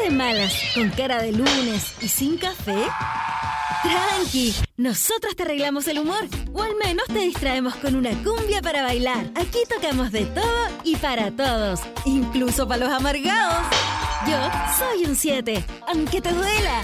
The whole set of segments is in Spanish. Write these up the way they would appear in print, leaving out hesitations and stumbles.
de malas, con cara de lunes y sin café? Tranqui, nosotros te arreglamos el humor, o al menos te distraemos con una cumbia para bailar. Aquí tocamos de todo y para todos, incluso para los amargados. Yo soy un 7, aunque te duela.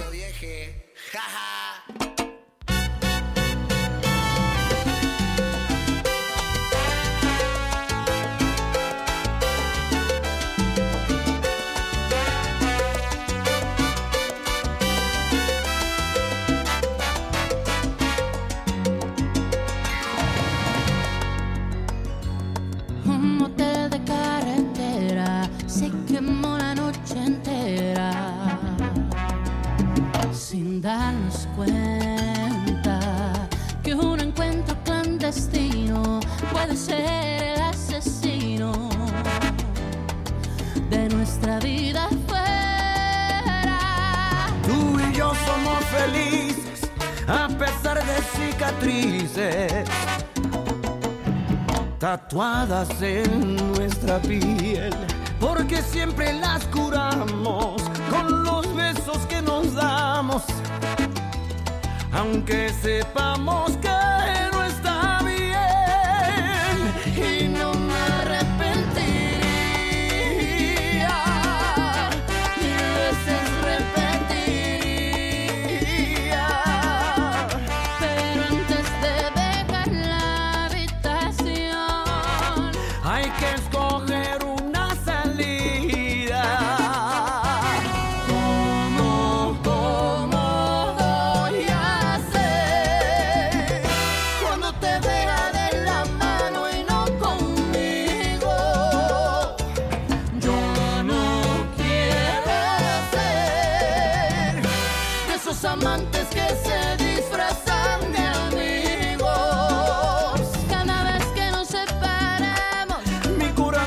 Sin darnos cuenta que un encuentro clandestino puede ser el asesino de nuestra vida fuera. Tú y yo somos felices a pesar de cicatrices tatuadas en nuestra piel, porque siempre las curamos con los besos que nos damos, aunque sepamos que no está bien, y no me arrepentiría, mil veces repetiría, pero antes de dejar la habitación hay que escoger una salida. amantes que se disfrazan de amigos. Cada vez que nos separamos, mi corazón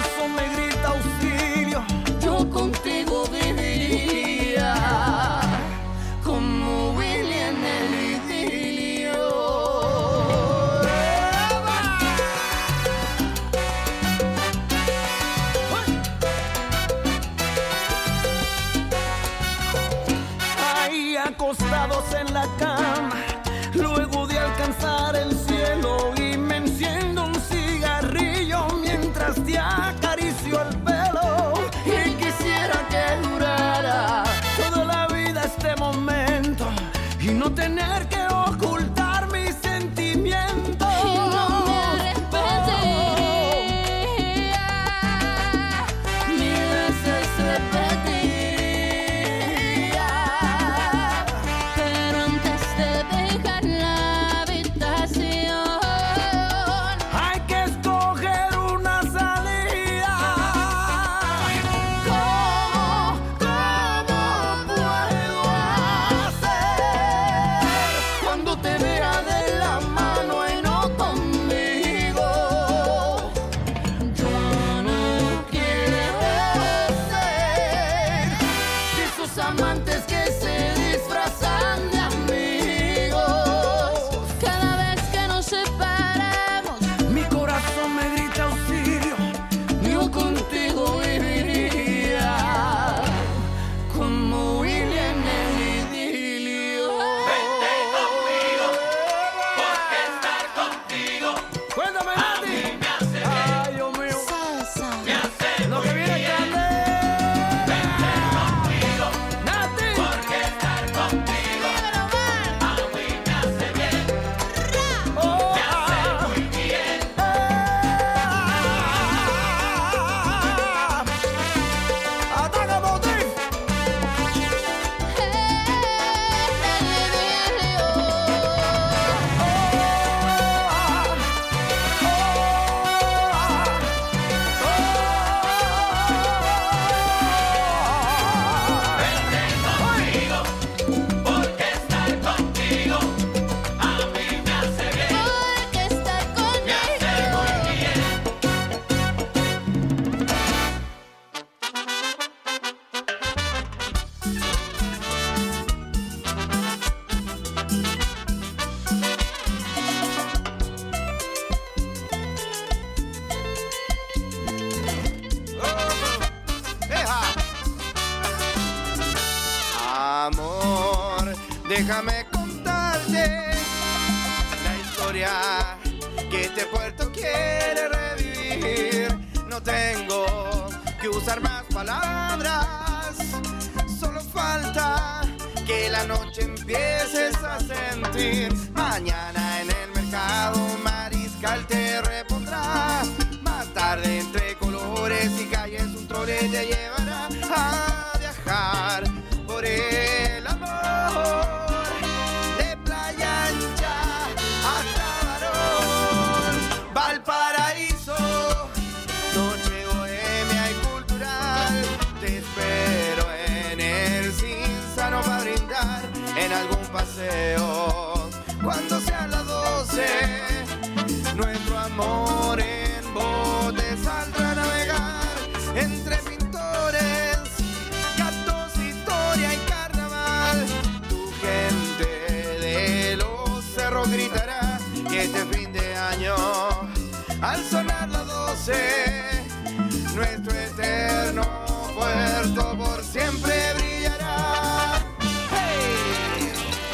Déjame contarte la historia que este puerto quiere revivir. No tengo que usar más palabras, solo falta que la noche empieces a sentir. Mañana en el mercado Mariscal te repondrá. Más tarde entre colores y calles un trole te llevará a viajar por el amor. De Playa Ancha hasta Barón, Valparaíso, noche bohemia y cultural. Te espero en el Cinzano para brindar en algún paseo. Cuando sean las 12, nuestro amor en bote saldrá a navegar entre pintores, gatos, historia y carnaval. Tu gente de los cerros gritará que este fin de año, al sonar las 12, nuestro eterno puerto por siempre brillará. ¡Hey!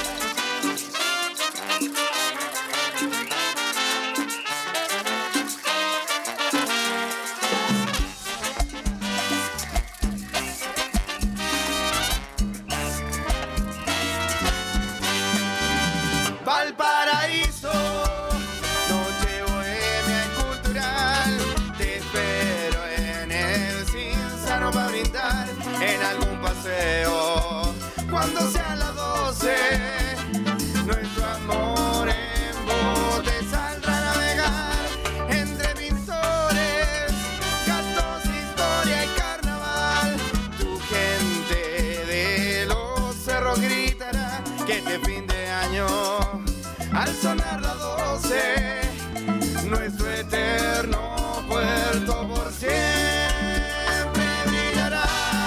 Valparaíso, noche bohemia y cultural. Te espero en el Cinzano para brindar en algún paseo. Cuando sean las 12, nuestro amor en bote saldrá a navegar entre pintores, gatos, historia y carnaval. Tu gente de los cerros gritará que este fin de año, al sonar las 12, nuestro eterno puerto por siempre brillará.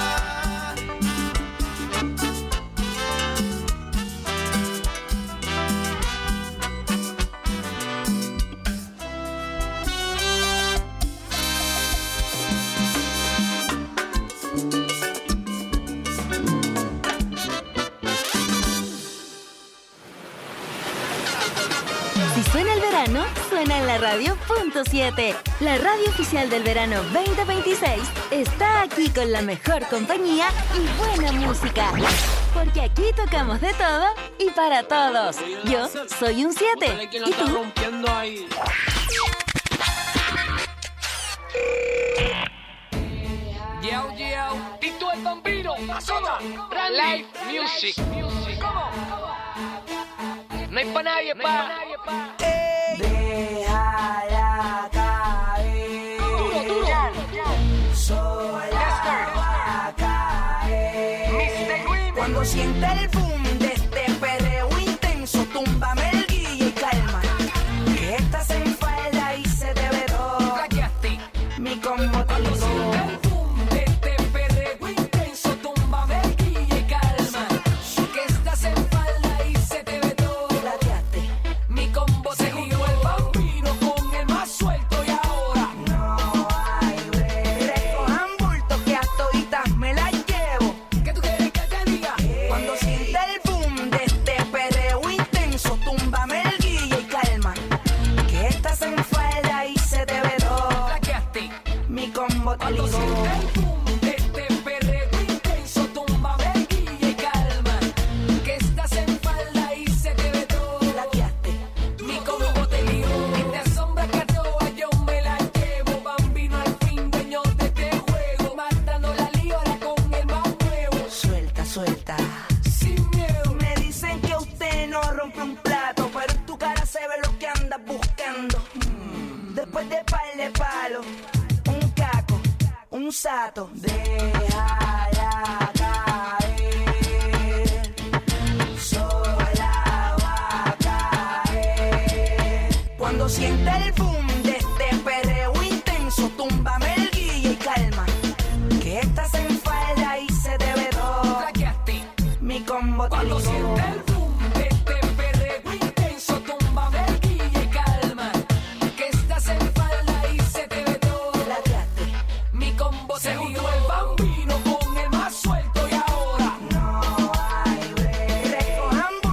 Si suena el verano, suena en la radio .7. La radio oficial del verano 2026 está aquí con la mejor compañía y buena música. Porque aquí tocamos de todo y para todos. Yo soy un 7. ¿Y tú? Yo, Tito el Bambino, Azona, Live Music. ¿Cómo? No hay pa' nadie, pa'. Déjala caer. Duro. Sola va a caer. Mr. Green. Cuando siente el boom de este perreo intenso, túmbame el guille y calma. Que estás en falda y se te ve todo. Flaqueaste. Mi combo te Cuando siente el boom de este perreo intenso, túmbame el guille y calma. Que estás en falda y se te ve todo. plateaste. Mi combo se ligó el Bambino con el más suelto y ahora No hay break. Recojan bultos que a toditas me las llevo. ¿qué tú quieres que te diga? Cuando siente el boom de este perreo intenso, túmbame el guille y calma. Que estás en falda y se te ve todo. Flaqueaste. Mi combo te Cuando ligó. siente el boom de este perreo intenso, túmbame el guille y calma. Que estás en falda y se te ve todo. Plateaste. Mi combo te lió. Esta sombra que a toa yo me la llevo. Bambino al fin, dueño de este juego. Matando la lío ahora con el más nuevo. Suelta, suelta. Sin miedo. Me dicen que usted no rompe un plato, pero en tu cara se ve lo que andas buscando. Después de par de palos, un caco, un sato. Déjala caer. Sola va a caer. Cuando siente el boom de este perreo intenso, túmbame el guille y calma. Que estás en falda y se te ve todo. Flaqueaste. Mi combo te Cuando ligó. siente el boom de este perreo intenso, túmbame el guille y calma. Que estás en falda y se te ve todo. Plateaste. Mi combo se ligó el Bambino con el más suelto y ahora No hay break. Recojan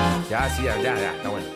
Ya, sí, ya, está bueno.